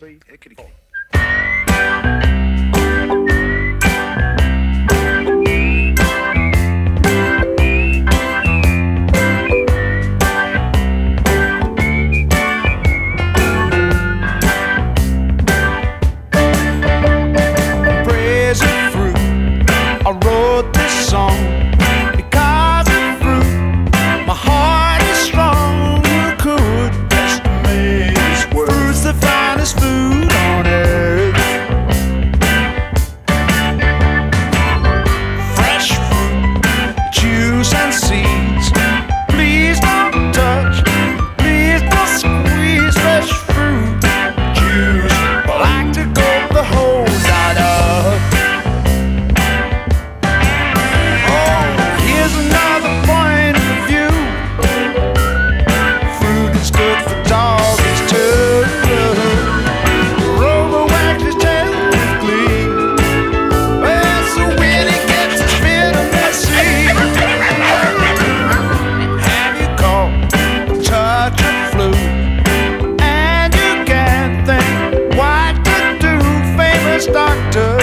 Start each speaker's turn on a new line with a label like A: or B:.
A: three, kitty, kitty.
B: I wrote this song because of fruit. My heart is strong. Who could estimate this world? Fruit's the finest food on earth. Fresh fruit, juice and seeds. Please don't touch, please don't squeeze. Fresh fruit, juice. I like to go the whole side up. Doctor